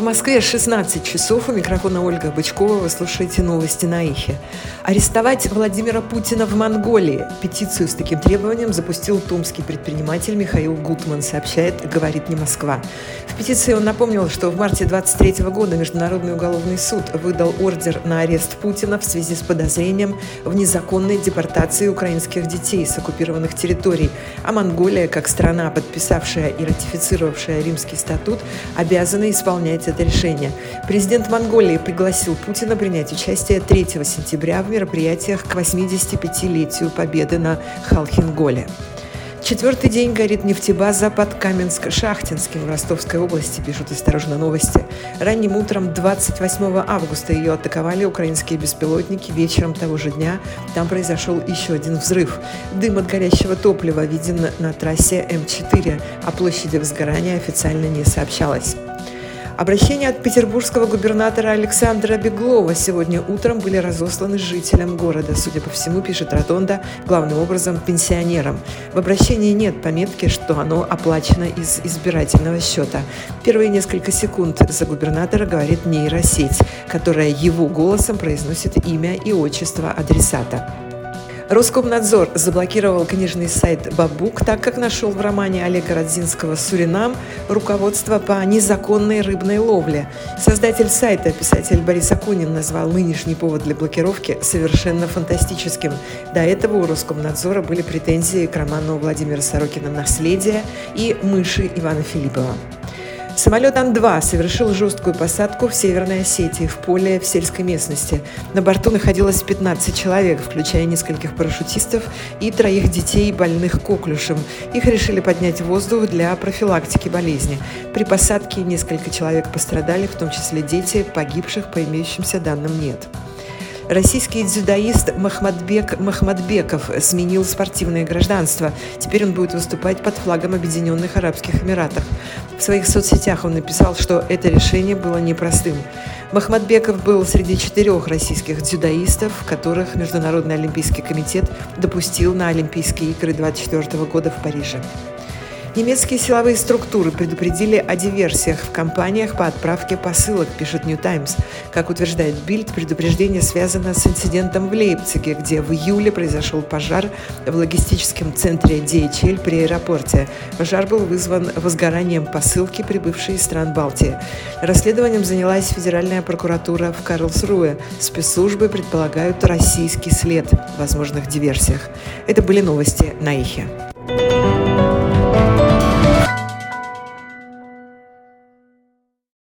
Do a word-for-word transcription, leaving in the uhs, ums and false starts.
Москве шестнадцать часов. У микрофона Ольга Бычкова. Вы слушаете новости на Эхе. Арестовать Владимира Путина в Монголии. Петицию с таким требованием запустил томский предприниматель Михаил Гутман, сообщает «Говорит не Москва». В петиции он напомнил, что в марте двадцать третьего года Международный уголовный суд выдал ордер на арест Путина в связи с подозрением в незаконной депортации украинских детей с оккупированных территорий, а Монголия, как страна, подписавшая и ратифицировавшая Римский статут, обязана исполнять это решение. Президент Монголии пригласил Путина принять участие третьего сентября в мероприятиях к восьмидесятипятилетию победы на Халхин-Голе. Четвертый день горит нефтебаза под Каменск-Шахтинским в Ростовской области, пишут «Осторожно, новости». Ранним утром двадцать восьмого августа ее атаковали украинские беспилотники. Вечером того же дня там произошел еще один взрыв. Дым от горящего топлива виден на трассе эм четыре, о площади возгорания официально не сообщалось. Обращения от петербургского губернатора Александра Беглова сегодня утром были разосланы жителям города. Судя по всему, пишет Ротонда, главным образом пенсионерам. В обращении нет пометки, что оно оплачено из избирательного счета. Первые несколько секунд за губернатора говорит нейросеть, которая его голосом произносит имя и отчество адресата. Роскомнадзор заблокировал книжный сайт «Бабук», так как нашел в романе Олега Родзинского «Суринам» руководство по незаконной рыбной ловле. Создатель сайта, писатель Борис Акунин, назвал нынешний повод для блокировки совершенно фантастическим. До этого у Роскомнадзора были претензии к роману Владимира Сорокина «Наследие» и «Мыши» Ивана Филиппова. Самолет Ан два совершил жесткую посадку в Северной Осетии, в поле в сельской местности. На борту находилось пятнадцать человек, включая нескольких парашютистов и троих детей, больных коклюшем. Их решили поднять в воздух для профилактики болезни. При посадке несколько человек пострадали, в том числе дети, погибших по имеющимся данным нет. Российский дзюдоист Махмадбек Махмадбеков сменил спортивное гражданство. Теперь он будет выступать под флагом Объединенных Арабских Эмиратов. В своих соцсетях он написал, что это решение было непростым. Махмадбеков был среди четырех российских дзюдоистов, которых Международный олимпийский комитет допустил на Олимпийские игры двадцать четвёртого года в Париже. Немецкие силовые структуры предупредили о диверсиях в кампаниях по отправке посылок, пишет New Times. Как утверждает Бильд, предупреждение связано с инцидентом в Лейпциге, где в июле произошел пожар в логистическом центре ди эйч эл при аэропорте. Пожар был вызван возгоранием посылки, прибывшей из стран Балтии. Расследованием занялась Федеральная прокуратура в Карлсруэ. Спецслужбы предполагают российский след в возможных диверсиях. Это были новости на Эхе.